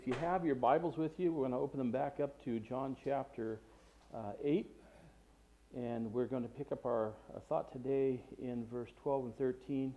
If you have your Bibles with you, we're going to open them back up to John chapter 8. And we're going to pick up our thought today in verse 12 and 13.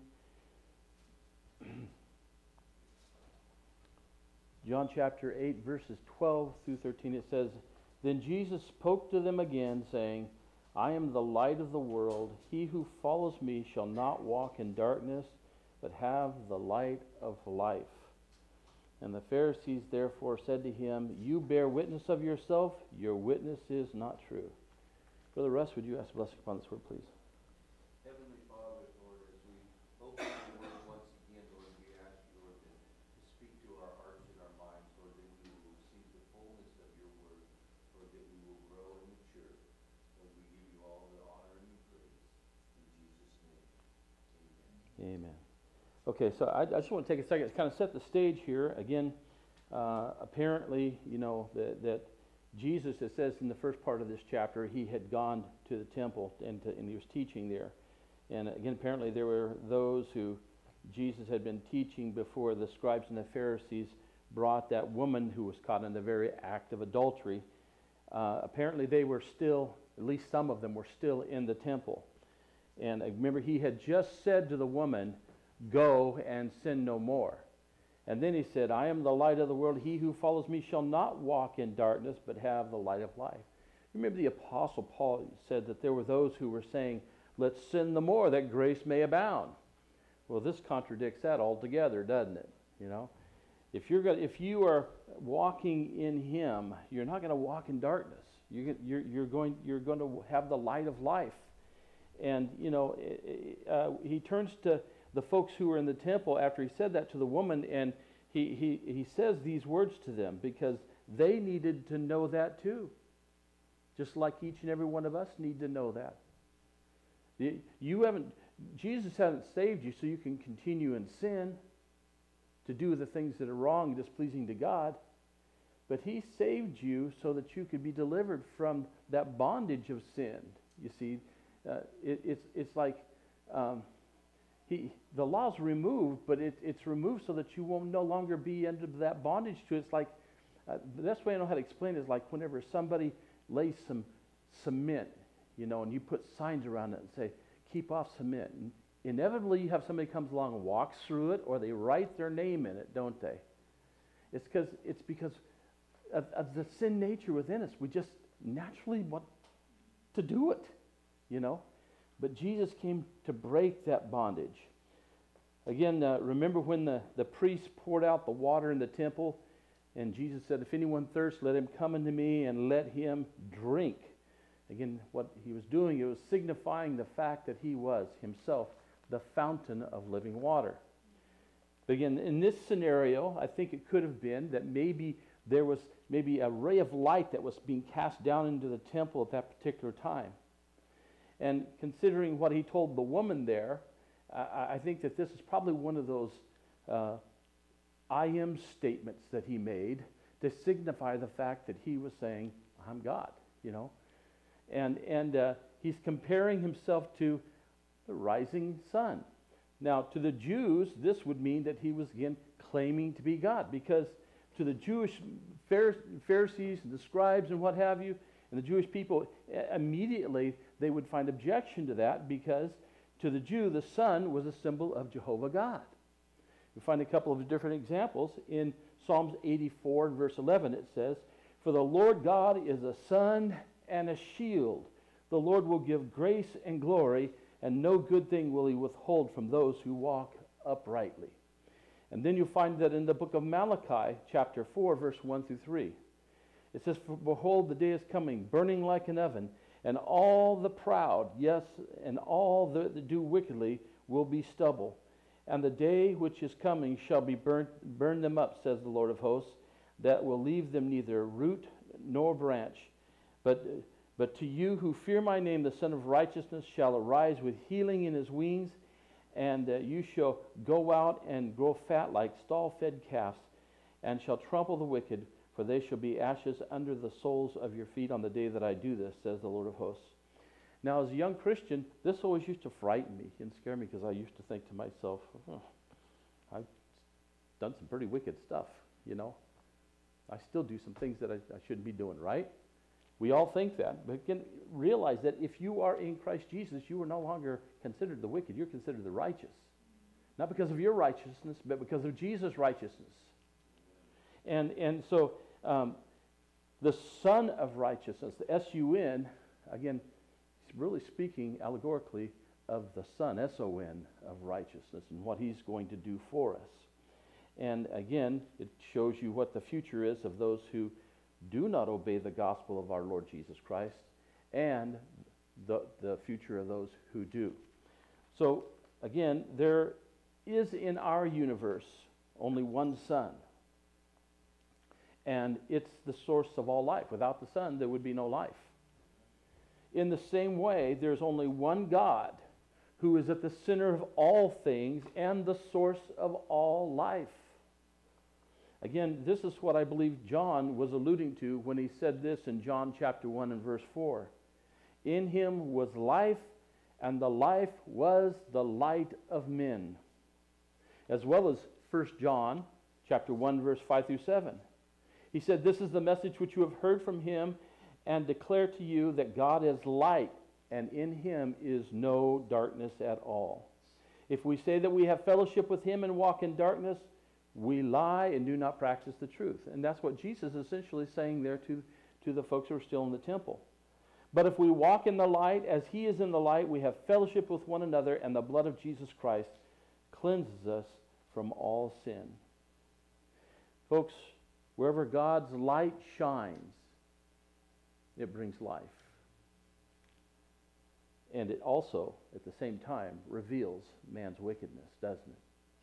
John chapter 8, verses 12 through 13, it says, "Then Jesus spoke to them again, saying, I am the light of the world. He who follows me shall not walk in darkness, but have the light of life. And the Pharisees therefore said to him, You bear witness of yourself, your witness is not true." Brother Russ, would you ask a blessing upon this word, please? Heavenly Father, Lord, as we open your word once again, Lord, we ask you, Lord, to speak to our hearts and our minds, Lord, that we will receive the fullness of your word, Lord, that we will grow and mature. Lord, we give you all the honor and the praise. In Jesus' name, amen. Amen. Okay, so I just want to take a second to kind of set the stage here. Again, apparently, that Jesus, it says in the first part of this chapter, he had gone to the temple and he was teaching there. And again, apparently there were those who Jesus had been teaching before the scribes and the Pharisees brought that woman who was caught in the very act of adultery. Apparently they were still, at least some of them were still in the temple. And remember, he had just said to the woman, "Go and sin no more." And then he said, "I am the light of the world. He who follows me shall not walk in darkness, but have the light of life." Remember, the Apostle Paul said that there were those who were saying, "Let's sin the more, that grace may abound." Well, this contradicts that altogether, doesn't it? If you are walking in Him, you're not going to walk in darkness. You're going to have the light of life. And he turns to the folks who were in the temple after he said that to the woman, and he says these words to them because they needed to know that too. Just like each and every one of us need to know that. Jesus hasn't saved you so you can continue in sin, to do the things that are wrong and displeasing to God. But He saved you so that you could be delivered from that bondage of sin. You see, it's like the law's removed, but it's removed so that you will no longer be under that bondage to it. It's like, the best way I know how to explain it is like whenever somebody lays some cement, and you put signs around it and say, "Keep off cement." And inevitably you have somebody comes along and walks through it, or they write their name in it, don't they? It's because of the sin nature within us. We just naturally want to do it, But Jesus came to break that bondage. Again, remember when the priest poured out the water in the temple, and Jesus said, "If anyone thirsts, let him come unto me and let him drink." Again, what he was doing, it was signifying the fact that he was himself the fountain of living water. But again, in this scenario, I think it could have been that maybe there was a ray of light that was being cast down into the temple at that particular time. And considering what he told the woman there, I think that this is probably one of those I am statements that he made to signify the fact that he was saying, "I'm God," And he's comparing himself to the rising sun. Now, to the Jews, this would mean that he was again claiming to be God, because to the Jewish Pharisees and the scribes and what have you, and the Jewish people, immediately they would find objection to that, because to the Jew, the sun was a symbol of Jehovah God. We find a couple of different examples. In Psalms 84 and verse 11, it says, "For the Lord God is a sun and a shield. The Lord will give grace and glory, and no good thing will He withhold from those who walk uprightly." And then you'll find that in the book of Malachi, chapter 4, verse 1 through 3. It says, "For behold, the day is coming, burning like an oven, and all the proud, yes, and all that do wickedly will be stubble. And the day which is coming shall be burn them up, says the Lord of hosts, that will leave them neither root nor branch. But to you who fear my name, the Son of Righteousness shall arise with healing in his wings, and you shall go out and grow fat like stall-fed calves, and shall trample the wicked, for they shall be ashes under the soles of your feet on the day that I do this, says the Lord of hosts." Now, as a young Christian, this always used to frighten me and scare me, because I used to think to myself, I've done some pretty wicked stuff, I still do some things that I shouldn't be doing, right? We all think that. But again, realize that if you are in Christ Jesus, you are no longer considered the wicked. You're considered the righteous. Not because of your righteousness, but because of Jesus' righteousness. And so the Son of Righteousness, the S-U-N, again, it's really speaking allegorically of the Son, S-O-N, of righteousness and what He's going to do for us. And again, it shows you what the future is of those who do not obey the gospel of our Lord Jesus Christ, and the future of those who do. So again, there is in our universe only one sun. And it's the source of all life. Without the sun, there would be no life. In the same way, there's only one God who is at the center of all things and the source of all life. Again, this is what I believe John was alluding to when he said this in John chapter 1 and verse 4. In Him was life, and the life was the light of men. As well as 1 John chapter 1 verse 5 through 7. He said, this is the message which you have heard from Him, and declare to you that God is light, and in Him is no darkness at all. If we say that we have fellowship with Him and walk in darkness, we lie and do not practice the truth. And that's what Jesus is essentially saying there to the folks who are still in the temple. But if we walk in the light as He is in the light, we have fellowship with one another, and the blood of Jesus Christ cleanses us from all sin. Folks, wherever God's light shines, it brings life. And it also, at the same time, reveals man's wickedness, doesn't it?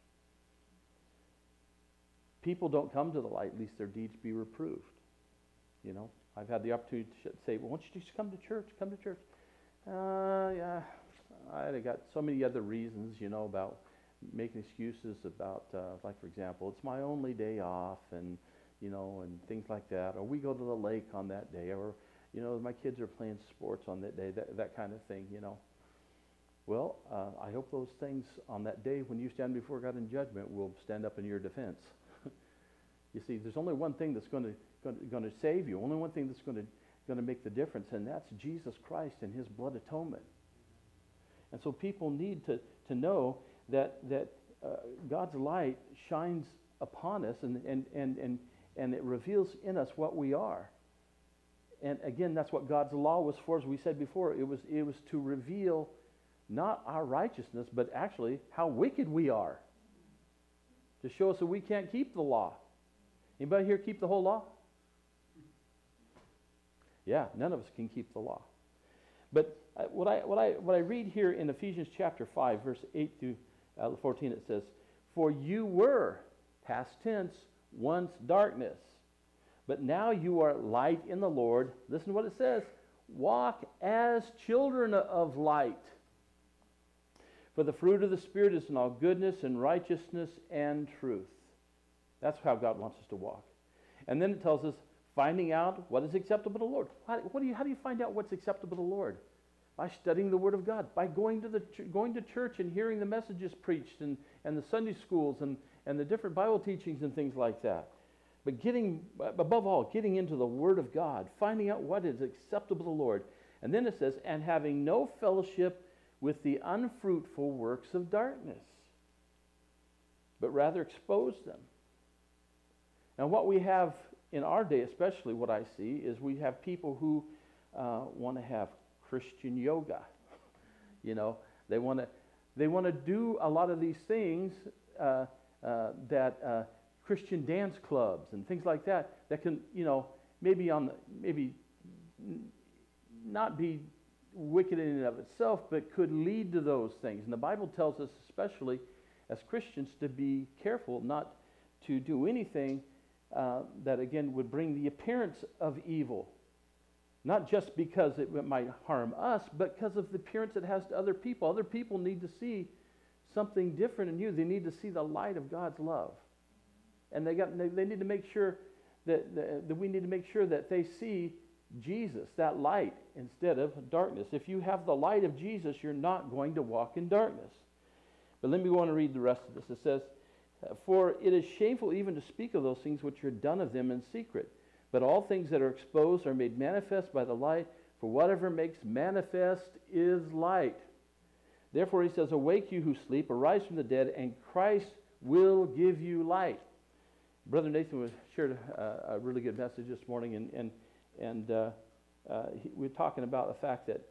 People don't come to the light lest their deeds be reproved. You know, I've had the opportunity to say, well, why don't you just come to church? Come to church. Yeah, I got so many other reasons, you know, about making excuses about, like, for example, it's my only day off, and, you know, and things like that. Or we go to the lake on that day, or, you know, my kids are playing sports on that day, that kind of thing, you know. Well, I hope those things on that day when you stand before God in judgment will stand up in your defense. You see, there's only one thing that's going to save you, only one thing that's going to make the difference, and that's Jesus Christ and His blood atonement. And so people need to know that God's light shines upon us, and it reveals in us what we are. And again, that's what God's law was for, as we said before. It was to reveal not our righteousness, but actually how wicked we are. To show us that we can't keep the law. Anybody here keep the whole law? Yeah, none of us can keep the law. But what I read here in Ephesians chapter 5, verse 8 through 14, it says, for you were, past tense, once darkness, but now you are light in the Lord. Listen to what it says. Walk as children of light. For the fruit of the Spirit is in all goodness and righteousness and truth. That's how God wants us to walk. And then it tells us, finding out what is acceptable to the Lord. How do you find out what's acceptable to the Lord? By studying the Word of God, by going to church and hearing the messages preached, and the Sunday schools and the different Bible teachings and things like that. But above all, getting into the Word of God, finding out what is acceptable to the Lord. And then it says, and having no fellowship with the unfruitful works of darkness, but rather expose them. And what we have in our day, especially what I see, is we have people who want to have Christian yoga. You know, they want to do a lot of these things that Christian dance clubs and things like that can, you know, maybe not be wicked in and of itself, but could lead to those things. And the Bible tells us, especially as Christians, to be careful not to do anything that, again, would bring the appearance of evil. Not just because it might harm us, but because of the appearance it has to other people. Other people need to see something different in you. They need to see the light of God's love. And they need to make sure that we need to make sure that they see Jesus, that light, instead of darkness. If you have the light of Jesus, you're not going to walk in darkness. But let me go on and read the rest of this. It says, For it is shameful even to speak of those things which are done of them in secret. But all things that are exposed are made manifest by the light, for whatever makes manifest is light. Therefore he says, awake you who sleep, arise from the dead, and Christ will give you light. Brother Nathan shared a really good message this morning, and we're talking about the fact that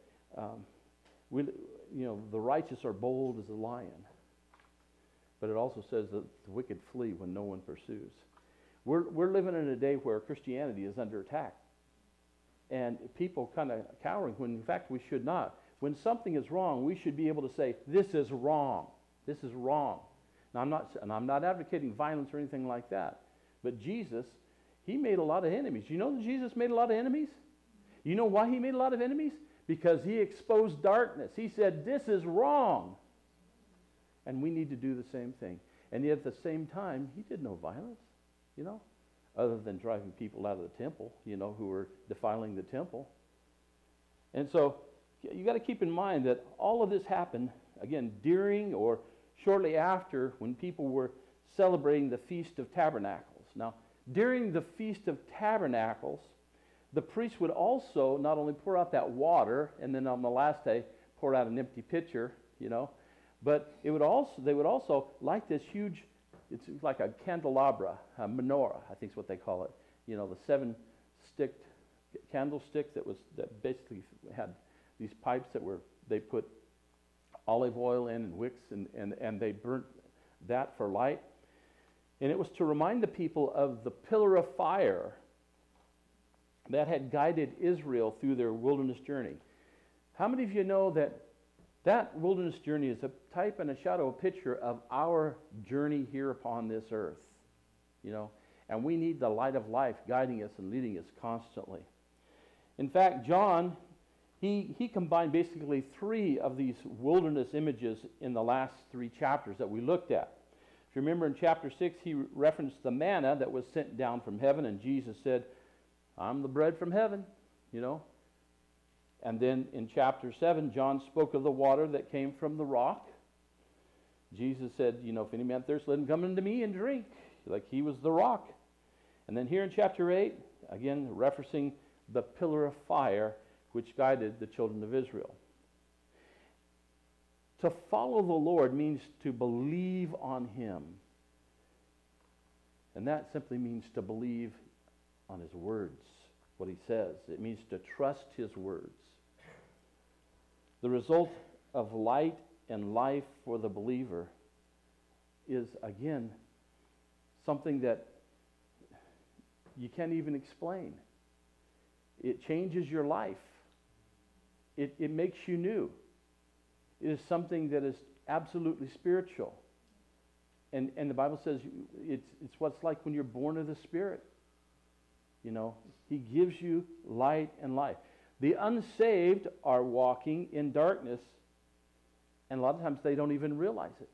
the righteous are bold as a lion. But it also says that the wicked flee when no one pursues. We're living in a day where Christianity is under attack. And people kind of cowering when in fact we should not. When something is wrong, we should be able to say, this is wrong. This is wrong. Now I'm not advocating violence or anything like that. But Jesus, he made a lot of enemies. You know that Jesus made a lot of enemies? You know why he made a lot of enemies? Because he exposed darkness. He said, this is wrong. And we need to do the same thing. And yet at the same time, he did no violence, other than driving people out of the temple, who were defiling the temple. And so you got to keep in mind that all of this happened, again, during or shortly after when people were celebrating the Feast of Tabernacles. Now, during the Feast of Tabernacles, the priest would also not only pour out that water, and then on the last day pour out an empty pitcher, but they would also light this huge, it's like a candelabra, a menorah, I think is what they call it. The 7-stick candlestick that basically had these pipes they put olive oil in and wicks, and they burnt that for light. And it was to remind the people of the pillar of fire that had guided Israel through their wilderness journey. How many of you know that wilderness journey is a type and a shadow, a picture of our journey here upon this earth? And we need the light of life guiding us and leading us constantly. In fact, John, he combined basically 3 of these wilderness images in the last 3 chapters that we looked at. If you remember in chapter 6, he referenced the manna that was sent down from heaven, and Jesus said, I'm the bread from heaven, And then in chapter 7, John spoke of the water that came from the rock. Jesus said, if any man thirsts, let him come unto me and drink, like he was the rock. And then here in chapter 8, again, referencing the pillar of fire, which guided the children of Israel. To follow the Lord means to believe on him. And that simply means to believe on his words, what he says. It means to trust his words. The result of light and life for the believer is, again, something that you can't even explain. It changes your life. It makes you new. It is something that is absolutely spiritual. And the Bible says it's what's like when you're born of the Spirit. He gives you light and life. The unsaved are walking in darkness, and a lot of times they don't even realize it.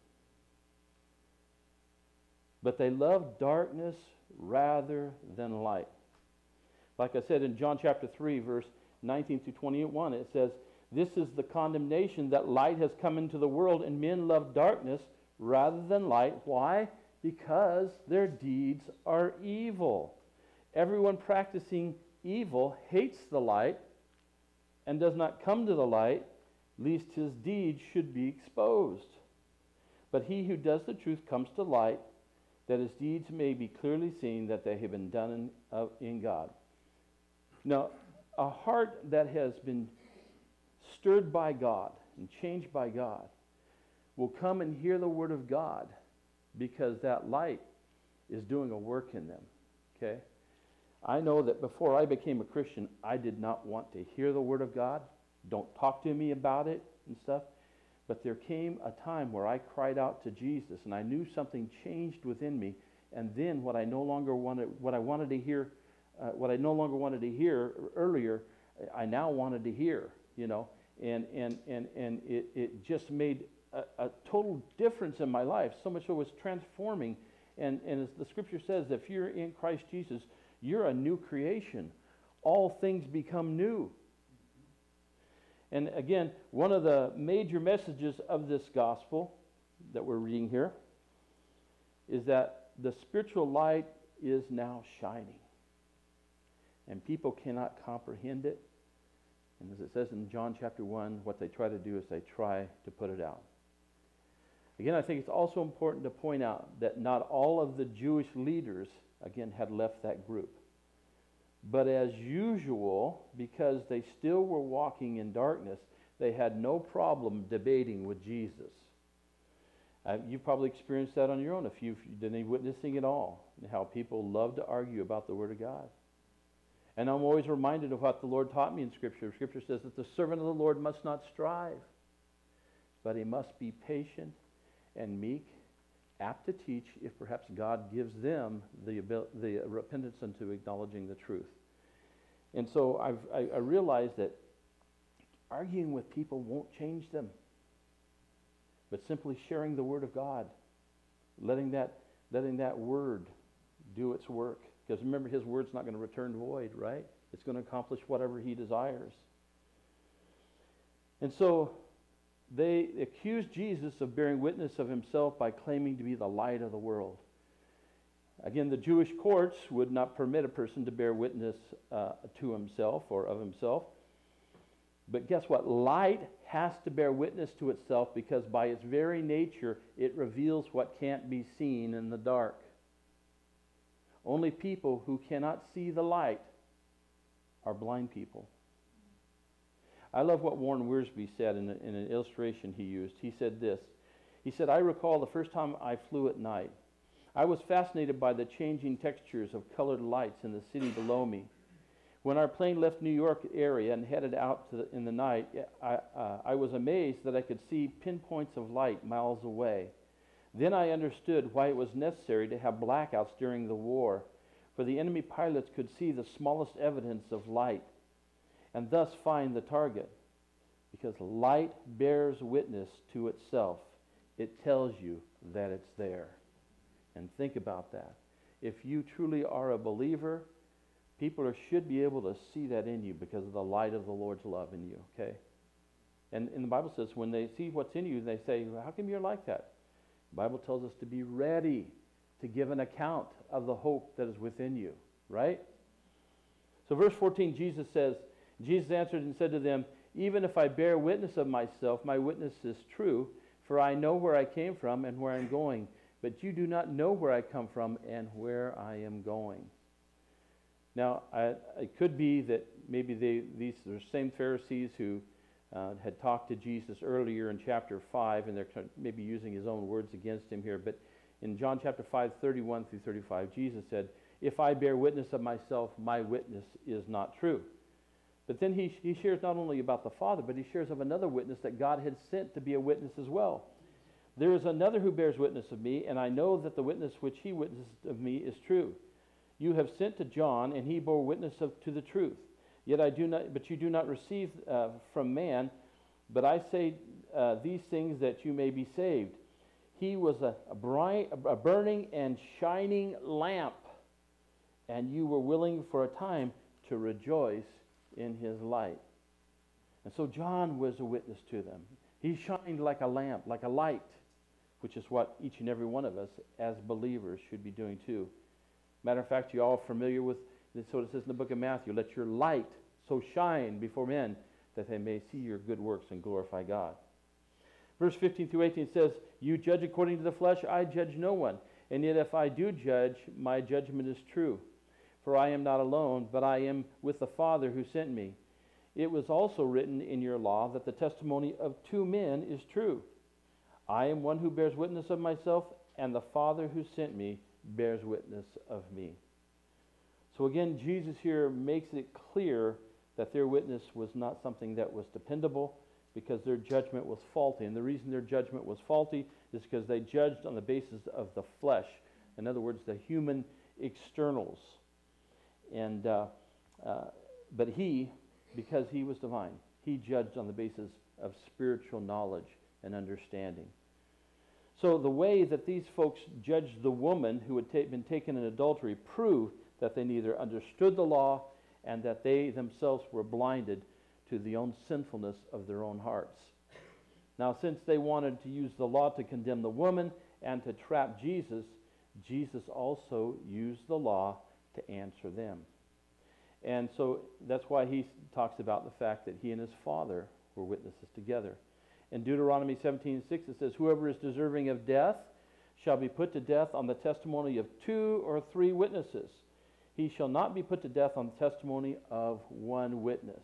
But they love darkness rather than light. Like I said in John chapter 3, verse 19 through 21, it says, this is the condemnation that light has come into the world, and men love darkness rather than light. Why? Because their deeds are evil. Everyone practicing evil hates the light and does not come to the light, lest his deeds should be exposed. But he who does the truth comes to light, that his deeds may be clearly seen that they have been done in God. Now, a heart that has been stirred by God and changed by God will come and hear the word of God, because that light is doing a work in them. Okay? I know that before I became a Christian, I did not want to hear the word of God. Don't talk to me about it and stuff. But there came a time where I cried out to Jesus, and I knew something changed within me. And then what I no longer wanted to hear earlier, I now wanted to hear. And it just made a total difference in my life. So much so it was transforming. And as the Scripture says, if you're in Christ Jesus, you're a new creation. All things become new. And again, one of the major messages of this gospel that we're reading here is that the spiritual light is now shining. And people cannot comprehend it. And as it says in John chapter 1, what they try to do is they try to put it out. Again, I think it's also important to point out that not all of the Jewish leaders, again, had left that group. But as usual, because they still were walking in darkness, they had no problem debating with Jesus. You've probably experienced that on your own if you've done any witnessing at all, and how people love to argue about the Word of God. And I'm always reminded of what the Lord taught me in Scripture. Scripture says that the servant of the Lord must not strive, but he must be patient and meek, apt to teach if perhaps God gives them the repentance unto acknowledging the truth. And so I realize that arguing with people won't change them, but simply sharing the Word of God, letting that Word do its work. Because remember, His Word's not going to return void, right? It's going to accomplish whatever He desires. And so they accused Jesus of bearing witness of Himself by claiming to be the light of the world. Again, the Jewish courts would not permit a person to bear witness to himself or of himself. But guess what? Light has to bear witness to itself because by its very nature, it reveals what can't be seen in the dark. Only people who cannot see the light are blind people. I love what Warren Wiersbe said in an illustration he used. He said this. He said, I recall the first time I flew at night. I was fascinated by the changing textures of colored lights in the city below me. When our plane left New York area and headed out in the night, I was amazed that I could see pinpoints of light miles away. Then I understood why it was necessary to have blackouts during the war, for the enemy pilots could see the smallest evidence of light and thus find the target. Because light bears witness to itself. It tells you that it's there. And think about that. If you truly are a believer, people should be able to see that in you because of the light of the Lord's love in you, okay? And the Bible says when they see what's in you, they say, well, how come you're like that? The Bible tells us to be ready to give an account of the hope that is within you, right? So verse 14, Jesus says, Jesus answered and said to them, even if I bear witness of myself, my witness is true, for I know where I came from and where I'm going. But you do not know where I come from and where I am going. Now, it could be that maybe these are the same Pharisees who had talked to Jesus earlier in chapter 5, and they're maybe using his own words against him here. But in John chapter 5, 31 through 35, Jesus said, if I bear witness of myself, my witness is not true. But then he shares not only about the Father, but he shares of another witness that God had sent to be a witness as well. There is another who bears witness of me, and I know that the witness which he witnessed of me is true. You have sent to John, and he bore witness to the truth. Yet but you do not receive from man. But I say these things that you may be saved. He was a burning and shining lamp, and you were willing for a time to rejoice in his light. And so John was a witness to them. He shined like a lamp, like a light, which is what each and every one of us as believers should be doing too. Matter of fact, you're all familiar with this, what it says in the book of Matthew, let your light so shine before men that they may see your good works and glorify God. Verse 15 through 18 says, you judge according to the flesh, I judge no one. And yet if I do judge, my judgment is true. For I am not alone, but I am with the Father who sent me. It was also written in your law that the testimony of two men is true. I am one who bears witness of myself, and the Father who sent me bears witness of me. So again, Jesus here makes it clear that their witness was not something that was dependable because their judgment was faulty. And the reason their judgment was faulty is because they judged on the basis of the flesh. In other words, the human externals. And but he, because he was divine, he judged on the basis of spiritual knowledge and understanding. So the way that these folks judged the woman who had been taken in adultery proved that they neither understood the law and that they themselves were blinded to the own sinfulness of their own hearts. Now, since they wanted to use the law to condemn the woman and to trap Jesus, Jesus also used the law to answer them. And so that's why he talks about the fact that he and his Father were witnesses together. In Deuteronomy 17:6 it says, "Whoever is deserving of death shall be put to death on the testimony of 2 or 3 witnesses. He shall not be put to death on the testimony of 1 witness."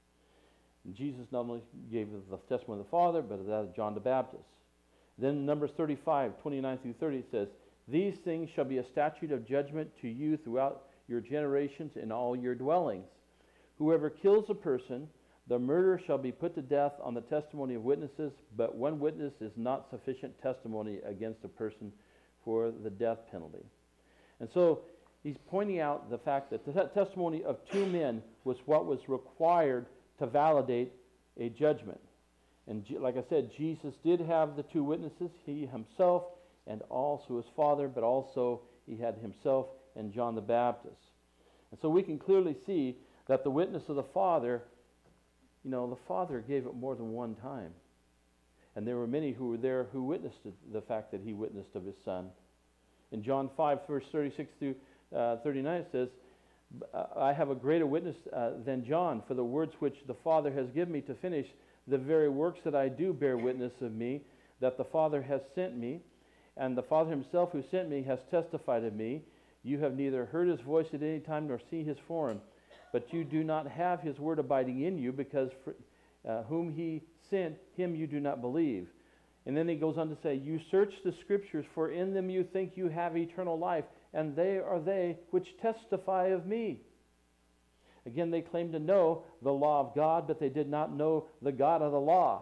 And Jesus not only gave the testimony of the Father, but that of John the Baptist. Then in Numbers 35:29 through 30 it says, "These things shall be a statute of judgment to you throughout your generations in all your dwellings. Whoever kills a person, the murderer shall be put to death on the testimony of witnesses, but 1 witness is not sufficient testimony against a person for the death penalty." And so he's pointing out the fact that the testimony of 2 men was what was required to validate a judgment. And like I said, Jesus did have the 2 witnesses, he himself and also his Father, but also he had himself and John the Baptist. And so we can clearly see that the witness of the Father, the Father gave it more than one time. And there were many who were there who witnessed the fact that he witnessed of his Son. In John 5, verse 36 through 39, it says, "I have a greater witness than John, for the words which the Father has given me to finish, the very works that I do bear witness of me, that the Father has sent me, and the Father himself who sent me has testified of me. You have neither heard his voice at any time nor seen his form, but you do not have his word abiding in you, because whom he sent, him you do not believe." And then he goes on to say, "You search the Scriptures, for in them you think you have eternal life, and they are they which testify of me." Again, they claim to know the law of God, but they did not know the God of the law.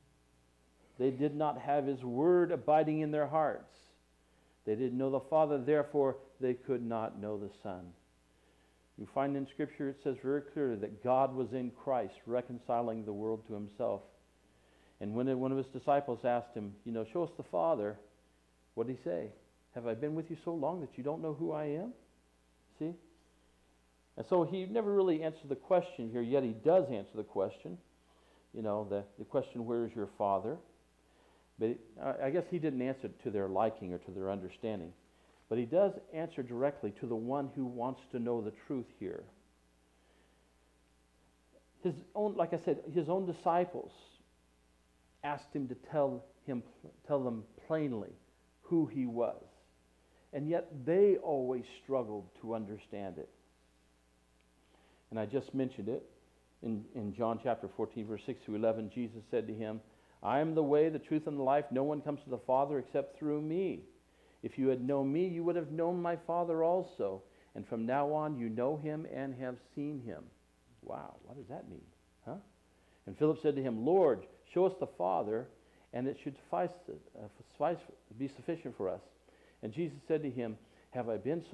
They did not have his word abiding in their hearts. They didn't know the Father, therefore they could not know the Son. You find in Scripture it says very clearly that God was in Christ reconciling the world to himself. And when one of his disciples asked him, "Show us the Father," what did he say? "Have I been with you so long that you don't know who I am?" See? And so he never really answered the question here, yet he does answer the question. The question, "Where is your Father?" But I guess he didn't answer it to their liking or to their understanding. But he does answer directly to the one who wants to know the truth here. Like I said, his own disciples asked him to tell them plainly who he was. And yet they always struggled to understand it. And I just mentioned it. In John chapter 14, verse 6 to 11, Jesus said to him, "I am the way, the truth, and the life. No one comes to the Father except through me. If you had known me, you would have known my Father also. And from now on, you know him and have seen him." Wow, what does that mean? Huh? And Philip said to him, "Lord, show us the Father, and it should be sufficient for us." And Jesus said to him, have I been with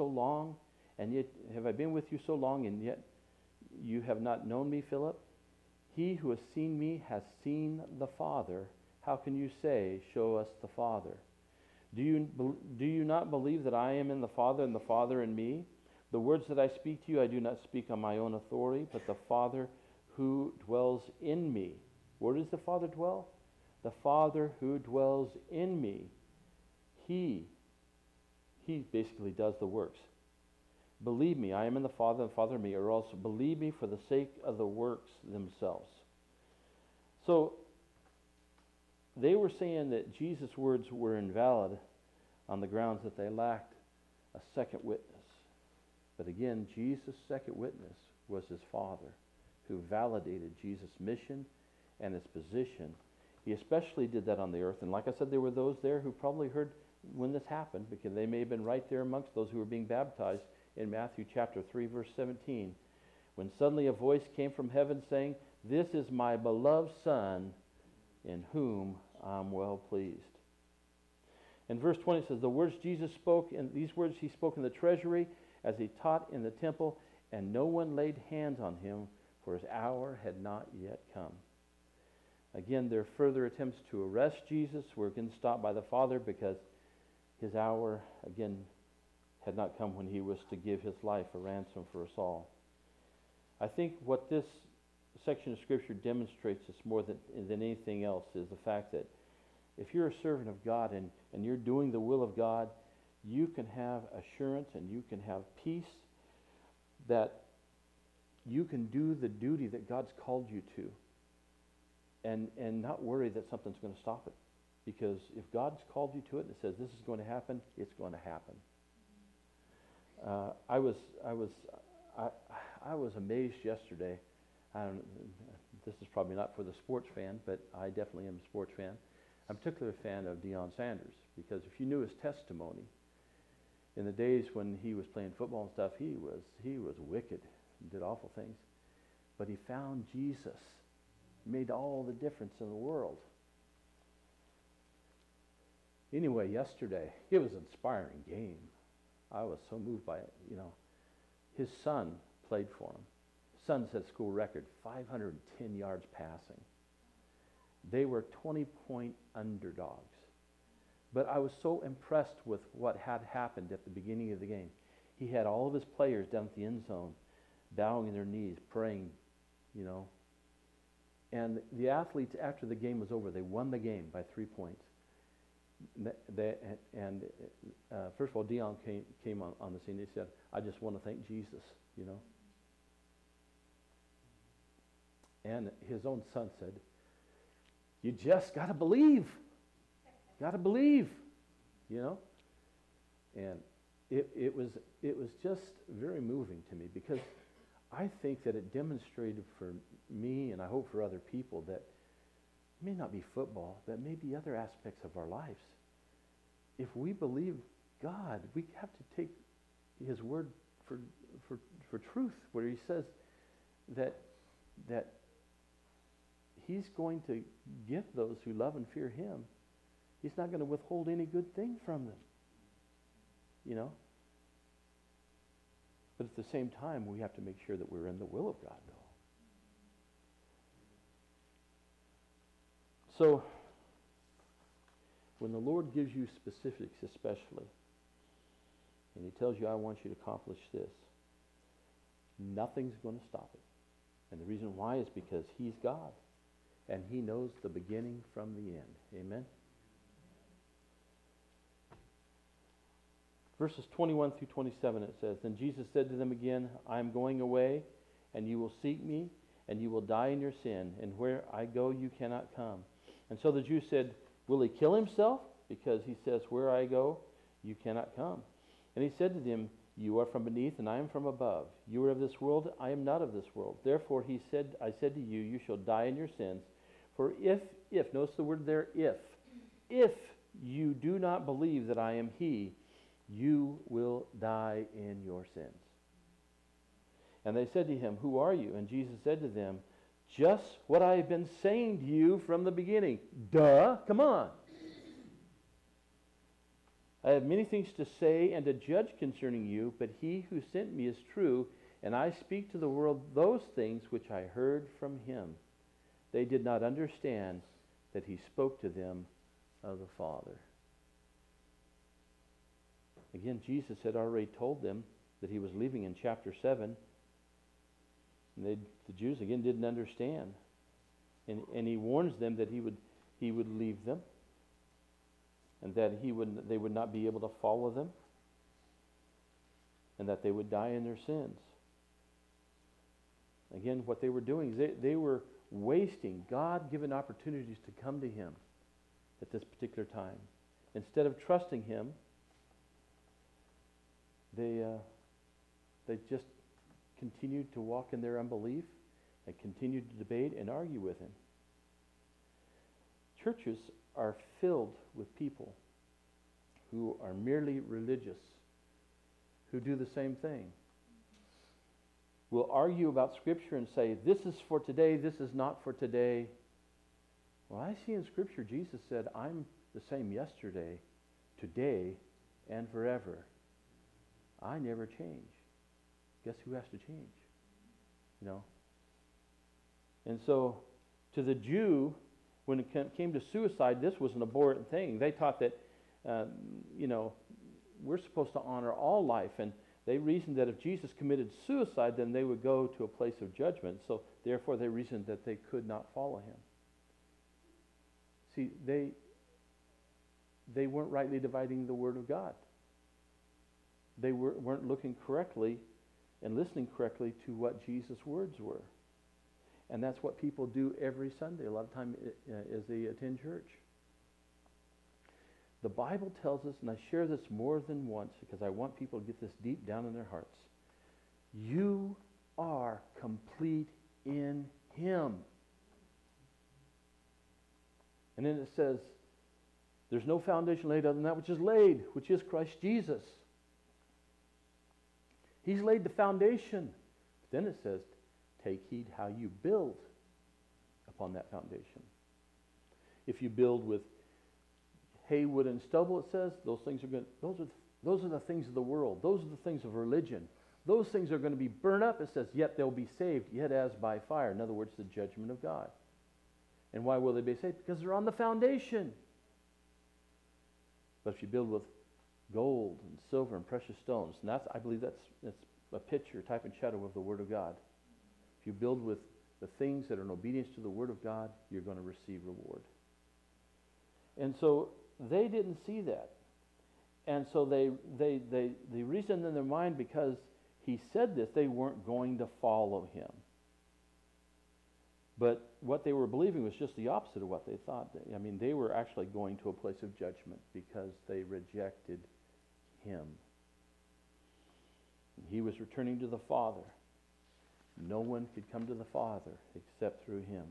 you so long, and yet you have not known me, Philip? He who has seen me has seen the Father. How can you say, 'Show us the Father'? Do you not believe that I am in the Father and the Father in me? The words that I speak to you, I do not speak on my own authority, but the Father who dwells in me." Where does the Father dwell? The Father who dwells in me. He basically does the works. "Believe me, I am in the Father and the Father in me, or else believe me for the sake of the works themselves." So they were saying that Jesus' words were invalid on the grounds that they lacked a second witness. But again, Jesus' second witness was his Father, who validated Jesus' mission and his position. He especially did that on the earth. And like I said, there were those there who probably heard when this happened, because they may have been right there amongst those who were being baptized in Matthew chapter 3, verse 17. When suddenly a voice came from heaven saying, "This is my beloved Son, in whom I'm well pleased." And verse 20 says, "The words Jesus spoke, and these words he spoke in the treasury as he taught in the temple, and no one laid hands on him, for his hour had not yet come." Again, their further attempts to arrest Jesus were again stopped by the Father, because his hour, again, had not come when he was to give his life a ransom for us all. I think what this section of Scripture demonstrates us more than anything else is the fact that if you're a servant of God and you're doing the will of God, you can have assurance and you can have peace that you can do the duty that God's called you to, and not worry that something's going to stop it. Because if God's called you to it and it says this is going to happen, it's going to happen. I was amazed yesterday. This is probably not for the sports fan, but I definitely am a sports fan. I'm particularly a fan of Deion Sanders, because if you knew his testimony, in the days when he was playing football and stuff, he was wicked and did awful things. But he found Jesus, made all the difference in the world. Anyway, yesterday, it was an inspiring game. I was so moved by it, His son played for him. His son set school record, 510 yards passing. They were 20-point underdogs. But I was so impressed with what had happened at the beginning of the game. He had all of his players down at the end zone, bowing in their knees, praying, And the athletes, after the game was over, they won the game by 3 points. First of all, Deion came on the scene. He said, "I just want to thank Jesus," And his own son said, "You just got to believe. Got to believe," And it was just very moving to me, because I think that it demonstrated for me, and I hope for other people, that it may not be football, but maybe other aspects of our lives. If we believe God, we have to take His word for truth, where He says that He's going to give those who love and fear Him. He's not going to withhold any good thing from them, But at the same time, we have to make sure that we're in the will of God, though. So, when the Lord gives you specifics especially, and He tells you, "I want you to accomplish this," nothing's going to stop it. And the reason why is because He's God, and He knows the beginning from the end. Amen? Verses 21 through 27, it says, "Then Jesus said to them again, I am going away, and you will seek me, and you will die in your sin, and where I go you cannot come." And so the Jews said, "Will he kill himself? Because he says, where I go, you cannot come." And he said to them, "You are from beneath, and I am from above. You are of this world, I am not of this world. Therefore I said to you, you shall die in your sins. For if, notice the word there, if you do not believe that I am He, you will die in your sins." And they said to Him, "Who are you?" And Jesus said to them, "Just what I have been saying to you from the beginning." Duh, come on. "I have many things to say and to judge concerning you, but He who sent me is true, and I speak to the world those things which I heard from Him." They did not understand that He spoke to them of the Father. Again, Jesus had already told them that He was leaving in chapter 7. And the Jews, again, didn't understand. And He warns them that He would leave them, and that they would not be able to follow them, and that they would die in their sins. Again, what they were doing is they were wasting God-given opportunities to come to Him at this particular time. Instead of trusting Him, they just continued to walk in their unbelief and continued to debate and argue with Him. Churches are filled with people who are merely religious, who do the same thing. We'll argue about Scripture and say, this is for today, this is not for today. Well, I see in Scripture Jesus said, I'm the same yesterday, today, and forever. I never change. Guess who has to change? And so, to the Jew, when it came to suicide, this was an abhorrent thing. They taught that, we're supposed to honor all life, and they reasoned that if Jesus committed suicide, then they would go to a place of judgment. So, therefore, they reasoned that they could not follow Him. See, they weren't rightly dividing the Word of God. they weren't looking correctly and listening correctly to what Jesus' words were. And that's what people do every Sunday, a lot of time as they attend church. The Bible tells us, and I share this more than once because I want people to get this deep down in their hearts. You are complete in Him. And then it says, there's no foundation laid other than that which is laid, which is Christ Jesus. He's laid the foundation. But then it says, take heed how you build upon that foundation. If you build with hay, wood, and stubble, it says, those things are good. Those are the things of the world. Those are the things of religion. Those things are going to be burned up. It says, yet they'll be saved, yet as by fire. In other words, the judgment of God. And why will they be saved? Because they're on the foundation. But if you build with gold and silver and precious stones, and I believe that's a picture, type and shadow of the Word of God. If you build with the things that are in obedience to the Word of God, you're going to receive reward. And so they didn't see that. And so they reasoned in their mind, because he said this, they weren't going to follow him. But what they were believing was just the opposite of what they thought. I mean, they were actually going to a place of judgment because they rejected him. And he was returning to the Father. No one could come to the Father except through him.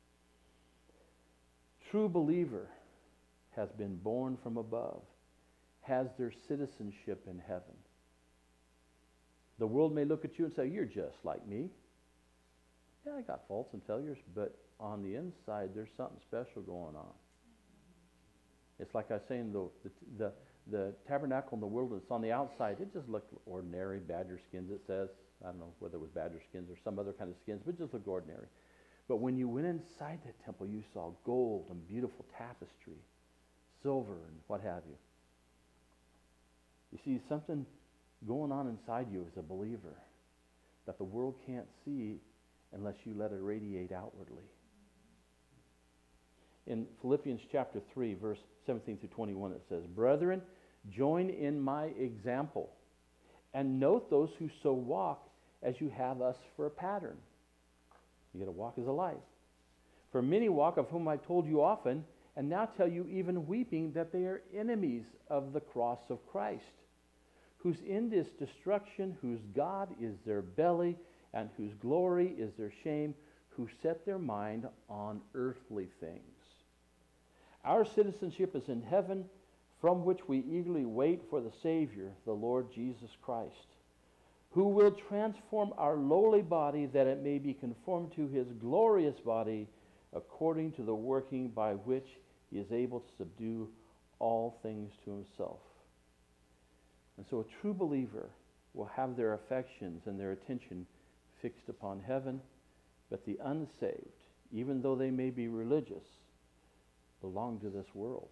True believer has been born from above, has their citizenship in heaven. The world may look at you and say, you're just like me. Yeah, I got faults and failures, but on the inside, there's something special going on. It's like I was saying, the tabernacle in the wilderness, on the outside, it just looked ordinary, badger skins, it says. I don't know whether it was badger skins or some other kind of skins, but it just looked ordinary. But when you went inside that temple, you saw gold and beautiful tapestry, silver and what have you. You see, something going on inside you as a believer that the world can't see unless you let it radiate outwardly. In Philippians chapter 3, verse 17 through 21, it says, Brethren, join in my example, and note those who so walk as you have us for a pattern. You got to walk as a light. For many walk, of whom I've told you often, and now tell you even weeping, that they are enemies of the cross of Christ, whose end is destruction, whose God is their belly, and whose glory is their shame, who set their mind on earthly things. Our citizenship is in heaven, from which we eagerly wait for the Savior, the Lord Jesus Christ, who will transform our lowly body that it may be conformed to his glorious body, according to the working by which he is able to subdue all things to himself. And so a true believer will have their affections and their attention fixed upon heaven, but the unsaved, even though they may be religious, belong to this world.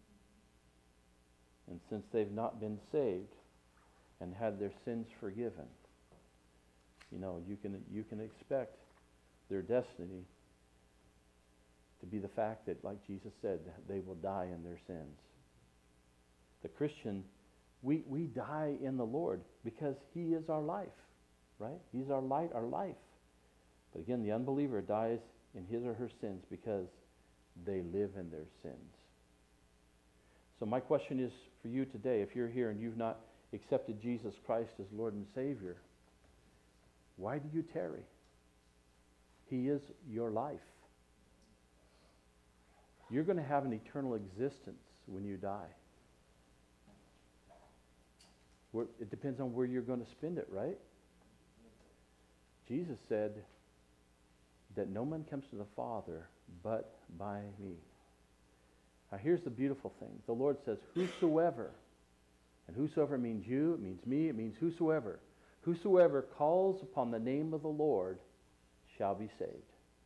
And since they've not been saved and had their sins forgiven, you can expect their destiny to be the fact that, like Jesus said, they will die in their sins. The Christian, we die in the Lord because he is our life, right? He's our light, our life. But again, the unbeliever dies in his or her sins because they live in their sins. So my question is for you today, if you're here and you've not accepted Jesus Christ as Lord and Savior, why do you tarry? He is your life. You're going to have an eternal existence when you die. It depends on where you're going to spend it, right? Jesus said that no man comes to the Father but by me. Now here's the beautiful thing. The Lord says, whosoever, and whosoever means you, it means me, it means whosoever. Whosoever calls upon the name of the Lord shall be saved.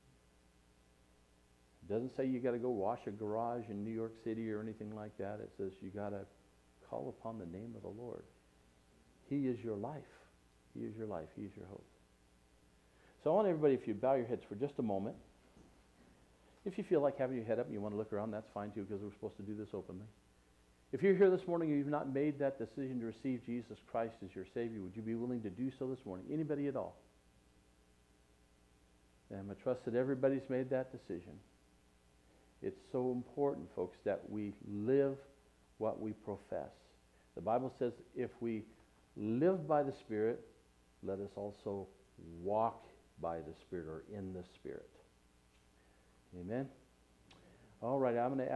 It doesn't say you got to go wash a garage in New York City or anything like that. It says you got to call upon the name of the Lord. He is your life. He is your life. He is your hope. So I want everybody, if you bow your heads for just a moment. If you feel like having your head up and you want to look around, that's fine too, because we're supposed to do this openly. If you're here this morning and you've not made that decision to receive Jesus Christ as your Savior, would you be willing to do so this morning? Anybody at all? And I trust that everybody's made that decision. It's so important, folks, that we live what we profess. The Bible says if we live by the Spirit, let us also walk by the Spirit or in the Spirit. Amen? All right, I'm going to ask